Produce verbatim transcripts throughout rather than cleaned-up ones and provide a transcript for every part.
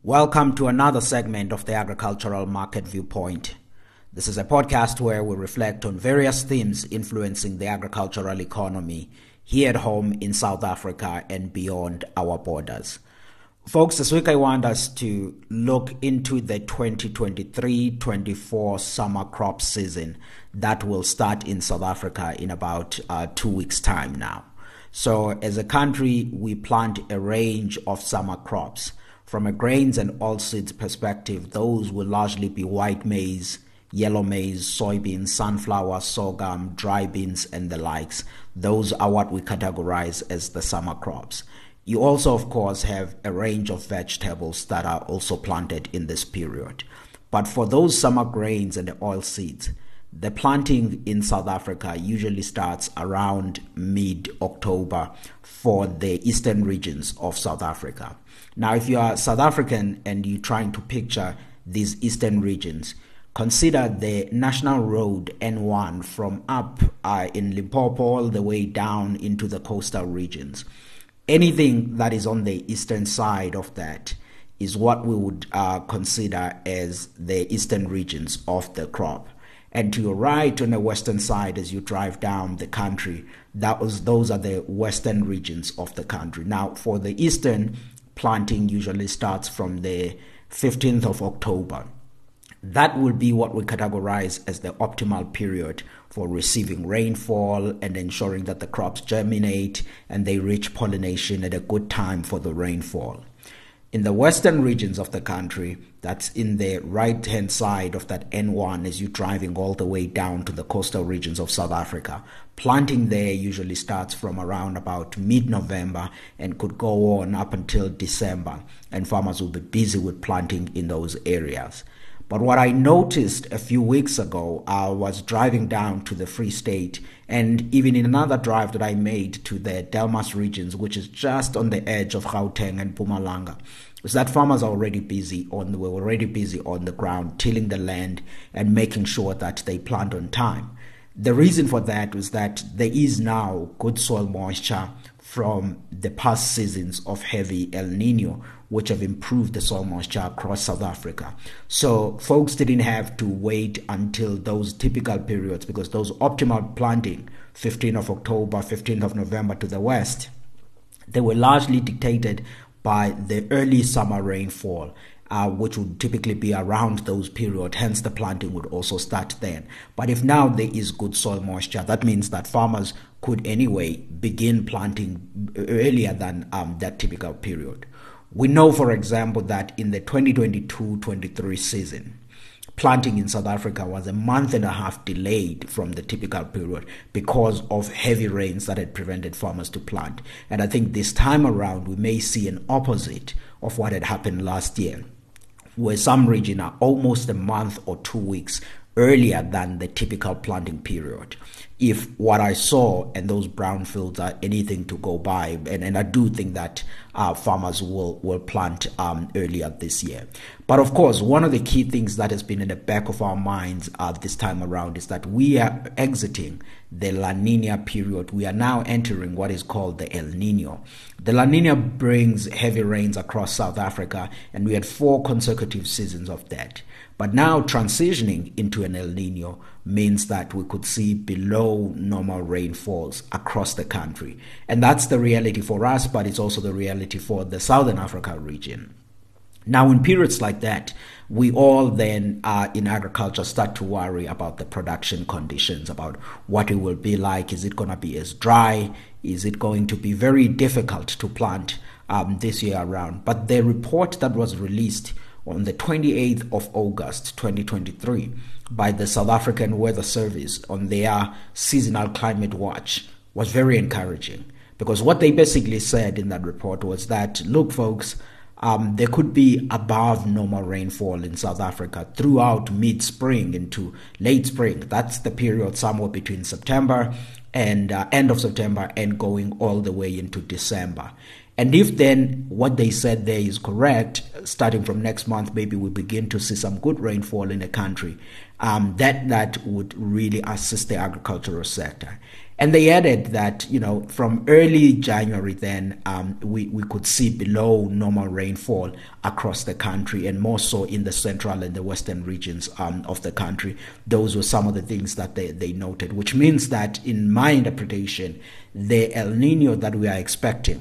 Welcome to another segment of the Agricultural Market Viewpoint. This is a podcast where we reflect on various themes influencing the agricultural economy here at home in South Africa and beyond our borders. Folks, this week I want us to look into the twenty twenty-three twenty-four summer crop season that will start in South Africa in about uh, two weeks' time now. So as a country, we plant a range of summer crops. From a grains and oilseeds perspective, those will largely be white maize, yellow maize, soybeans, sunflower, sorghum, dry beans, and the likes. Those are what we categorize as the summer crops. You also, of course, have a range of vegetables that are also planted in this period. But for those summer grains and the oilseeds, the planting in South Africa usually starts around mid-October for the eastern regions of South Africa. Now, if you are South African and you're trying to picture these eastern regions, consider the National Road N one from up uh, in Limpopo all the way down into the coastal regions. Anything that is on the eastern side of that is what we would uh, consider as the eastern regions of the crop. And to your right on the western side, as you drive down the country, that was those are the western regions of the country. Now, for the eastern, planting usually starts from the fifteenth of October. That will be what we categorize as the optimal period for receiving rainfall and ensuring that the crops germinate and they reach pollination at a good time for the rainfall. In the western regions of the country, that's in the right-hand side of that N one as you're driving all the way down to the coastal regions of South Africa, planting there usually starts from around about mid-November and could go on up until December, and farmers will be busy with planting in those areas. But what I noticed a few weeks ago, I was driving down to the Free State, and even in another drive that I made to the Delmas regions, which is just on the edge of Gauteng and Mpumalanga, is that farmers are already busy on the, were already busy on the ground, tilling the land and making sure that they plant on time. The reason for that was that there is now good soil moisture from the past seasons of heavy El Nino, which have improved the soil moisture across South Africa. So folks didn't have to wait until those typical periods, because those optimal planting, fifteenth of October, fifteenth of November to the west, they were largely dictated by the early summer rainfall, Uh, which would typically be around those periods, hence the planting would also start then. But if now there is good soil moisture, that means that farmers could anyway begin planting earlier than um, that typical period. We know, for example, that in the twenty twenty-two twenty-three season, planting in South Africa was a month and a half delayed from the typical period because of heavy rains that had prevented farmers to plant. And I think this time around, we may see an opposite of what had happened last year, where some regions are almost a month or two weeks earlier than the typical planting period. If what I saw and those brownfields are anything to go by, and, and I do think that uh, farmers will, will plant um, earlier this year. But of course, one of the key things that has been in the back of our minds uh, this time around is that we are exiting the La Nina period. We are now entering what is called the El Nino. The La Nina brings heavy rains across South Africa, and we had four consecutive seasons of that. But now transitioning into an El Nino means that we could see below normal rainfalls across the country. And that's the reality for us, but it's also the reality for the Southern Africa region. Now, in periods like that, we all then uh, in agriculture start to worry about the production conditions, about what it will be like. Is it going to be as dry? Is it going to be very difficult to plant um, this year around? But the report that was released on the twenty-eighth of August twenty twenty-three by the South African Weather Service on their seasonal climate watch was very encouraging, because what they basically said in that report was that, look, folks, Um, there could be above normal rainfall in South Africa throughout mid-spring into late spring. That's the period somewhere between September and uh, end of September and going all the way into December. And if then what they said there is correct, starting from next month, maybe we begin to see some good rainfall in the country, um, that, that would really assist the agricultural sector. And they added that, you know, from early January then, um, we, we could see below normal rainfall across the country, and more so in the central and the western regions um, of the country. Those were some of the things that they, they noted, which means that, in my interpretation, the El Nino that we are expecting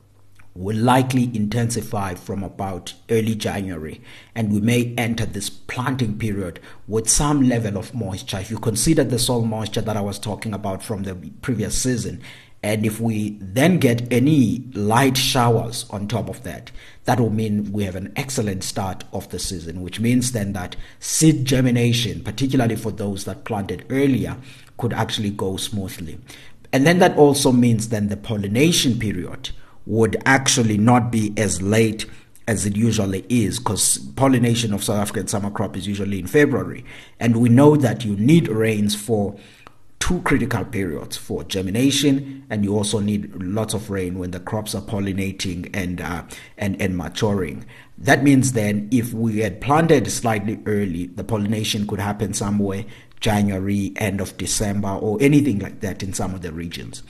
will likely intensify from about early January, and we may enter this planting period with some level of moisture. If you consider the soil moisture that I was talking about from the previous season, and if we then get any light showers on top of that, that will mean we have an excellent start of the season, which means then that seed germination, particularly for those that planted earlier, could actually go smoothly. And then that also means then the pollination period would actually not be as late as it usually is, because pollination of South African summer crop is usually in February. And we know that you need rains for two critical periods, for germination, and you also need lots of rain when the crops are pollinating and uh, and, and maturing. That means then if we had planted slightly early, the pollination could happen somewhere January, end of December, or anything like that in some of the regions.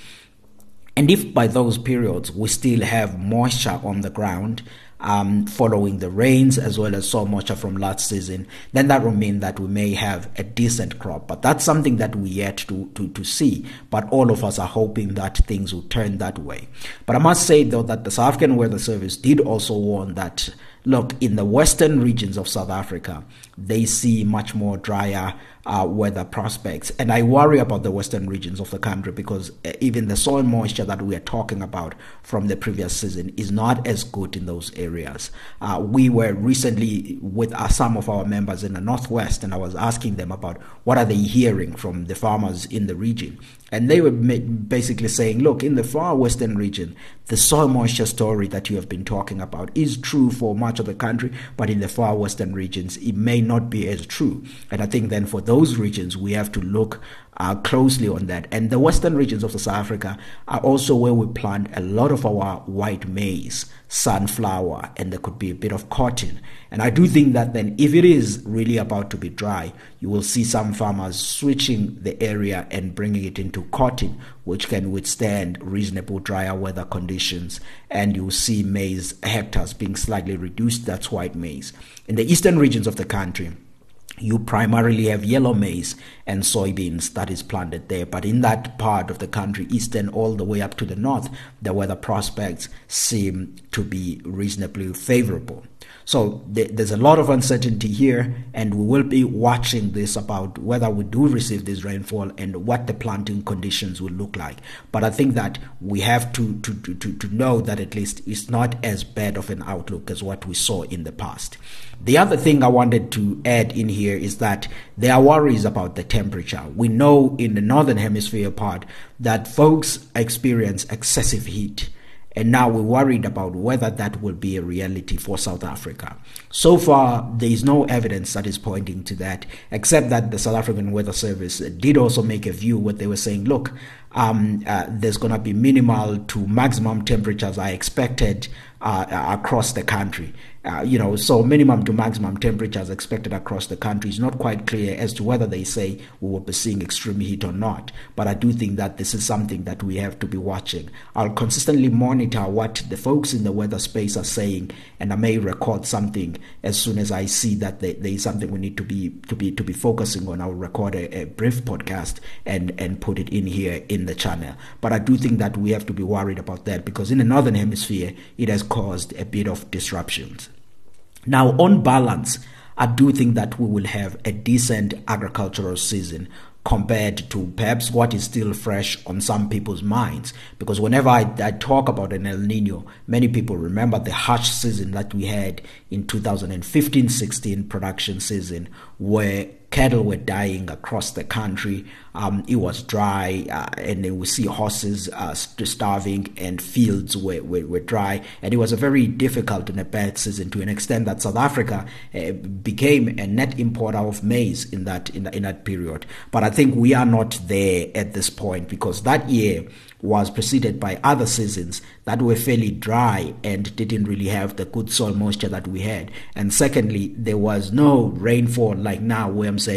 And if by those periods we still have moisture on the ground, um, following the rains as well as soil moisture from last season, then that will mean that we may have a decent crop. But that's something that we yet to, to, to see. But all of us are hoping that things will turn that way. But I must say, though, that the South African Weather Service did also warn that, look, in the western regions of South Africa, they see much more drier uh, weather prospects. And I worry about the western regions of the country because even the soil moisture that we are talking about from the previous season is not as good in those areas. Uh, we were recently with uh, some of our members in the Northwest, and I was asking them about what are they hearing from the farmers in the region. And they were basically saying, look, in the far western region, the soil moisture story that you have been talking about is true for much of the country, but in the far western regions, it may not be as true. And I think then for those regions, we have to look uh, closely on that. And the western regions of South Africa are also where we plant a lot of our white maize, sunflower, and there could be a bit of cotton. And I do think that then if it is really about to be dry, you will see some farmers switching the area and bringing it into cotton, which can withstand reasonable drier weather conditions. And you'll see maize hectares being slightly reduced. That's white maize. In the eastern regions of the country, you primarily have yellow maize and soybeans that is planted there. But in that part of the country, eastern all the way up to the north, the weather prospects seem to be reasonably favorable. So th- there's a lot of uncertainty here, and we will be watching this about whether we do receive this rainfall and what the planting conditions will look like. But I think that we have to, to, to, to know that at least it's not as bad of an outlook as what we saw in the past. The other thing I wanted to add in here is that there are worries about the temperature. We know in the northern hemisphere part that folks experience excessive heat. And now we're worried about whether that will be a reality for South Africa. So far, there is no evidence that is pointing to that, except that the South African Weather Service did also make a view where they were saying, look, um, uh, there's going to be minimal to maximum temperatures are expected uh, across the country. Uh, you know, so minimum to maximum temperatures expected across the country is not quite clear as to whether they say we will be seeing extreme heat or not. But I do think that this is something that we have to be watching. I'll consistently monitor what the folks in the weather space are saying, and I may record something as soon as I see that there, there is something we need to be to be to be focusing on. I'll record a, a brief podcast and and put it in here in the channel. But I do think that we have to be worried about that because in the northern hemisphere it has caused a bit of disruptions. Now, on balance, I do think that we will have a decent agricultural season compared to perhaps what is still fresh on some people's minds. Because whenever I, I talk about an El Nino, many people remember the harsh season that we had in two thousand fifteen sixteen production season, where cattle were dying across the country. Um, it was dry, uh, and then we see horses uh, starving, and fields were, were, were dry. And it was a very difficult and a bad season to an extent that South Africa uh, became a net importer of maize in that in, in that period. But I think we are not there at this point because that year was preceded by other seasons that were fairly dry and didn't really have the good soil moisture that we had. And secondly, there was no rainfall like now where I'm saying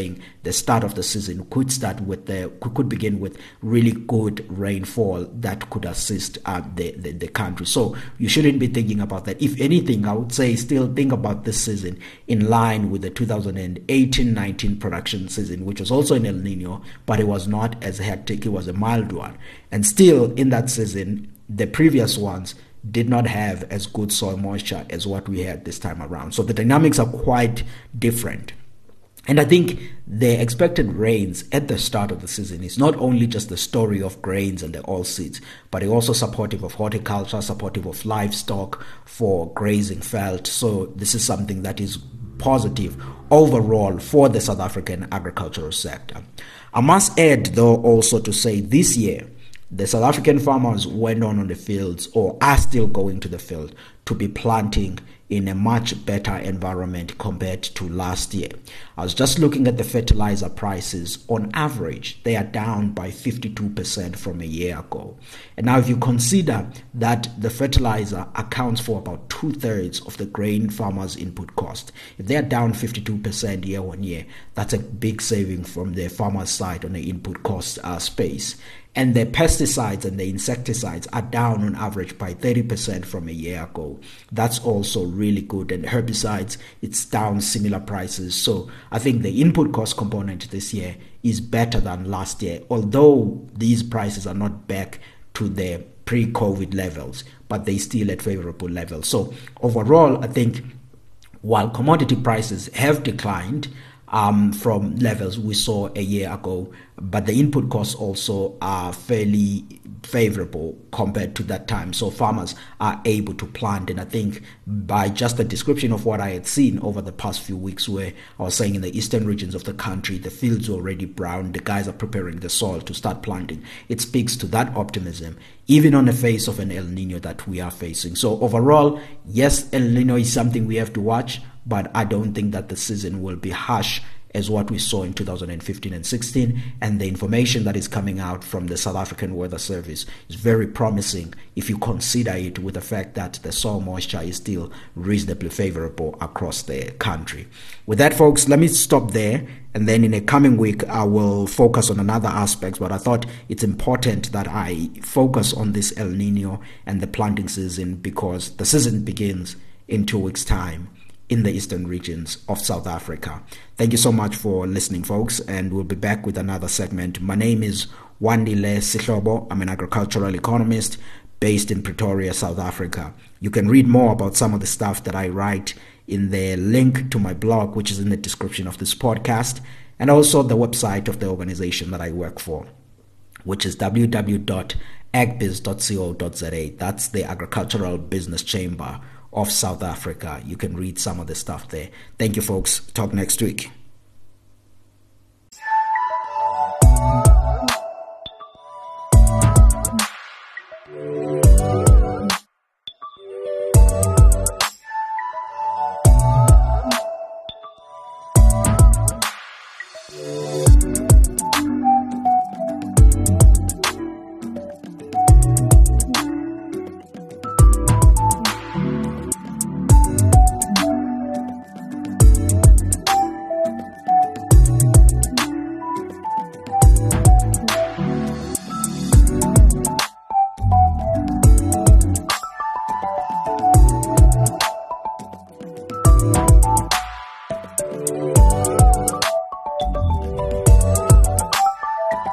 the start of the season could start with the could begin with really good rainfall that could assist uh, the, the the country. So you shouldn't be thinking about that. If anything, I would say still think about this season in line with the two thousand eighteen nineteen production season, which was also an El Nino, but it was not as hectic. It was a mild one, and still in that season, the previous ones did not have as good soil moisture as what we had this time around. So the dynamics are quite different. And I think the expected rains at the start of the season is not only just the story of grains and the oilseeds, but it's also supportive of horticulture, supportive of livestock for grazing felt. So this is something that is positive overall for the South African agricultural sector. I must add, though, also to say this year, the South African farmers went on on the fields, or are still going to the field, to be planting in a much better environment compared to last year. I was just looking at the fertilizer prices. On average, they are down by fifty-two percent from a year ago. And now if you consider that the fertilizer accounts for about two-thirds of the grain farmers' input cost, if they are down fifty-two percent year on year, that's a big saving from the farmer's side on the input cost uh, space. And the pesticides and the insecticides are down on average by thirty percent from a year ago. That's also really good. And herbicides, it's down similar prices. So I think the input cost component this year is better than last year, although these prices are not back to the pre-COVID levels, but they still at favorable levels. So overall, I think while commodity prices have declined Um, from levels we saw a year ago, but the input costs also are fairly favorable compared to that time. So farmers are able to plant, and I think by just the description of what I had seen over the past few weeks, where I was saying in the eastern regions of the country, the fields are already brown, the guys are preparing the soil to start planting. It speaks to that optimism, even on the face of an El Nino that we are facing. So overall, yes, El Nino is something we have to watch, but I don't think that the season will be harsh as what we saw in two thousand fifteen and sixteen, and the information that is coming out from the South African Weather Service is very promising if you consider it with the fact that the soil moisture is still reasonably favorable across the country. With that, folks, let me stop there, and then in a coming week I will focus on another aspects, but I thought it's important that I focus on this El Nino and the planting season because the season begins in two weeks' time in the eastern regions of South Africa. Thank you so much for listening, folks, and we'll be back with another segment. My name is Wandile Sihlobo. I'm an agricultural economist based in Pretoria, South Africa. You can read more about some of the stuff that I write in the link to my blog, which is in the description of this podcast, and also the website of the organization that I work for, which is w w w dot agbiz dot co dot z a. That's the Agricultural Business Chamber of South Africa. You can read some of the stuff there. Thank you, folks. Talk next week.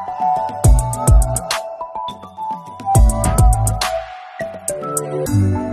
Thank you.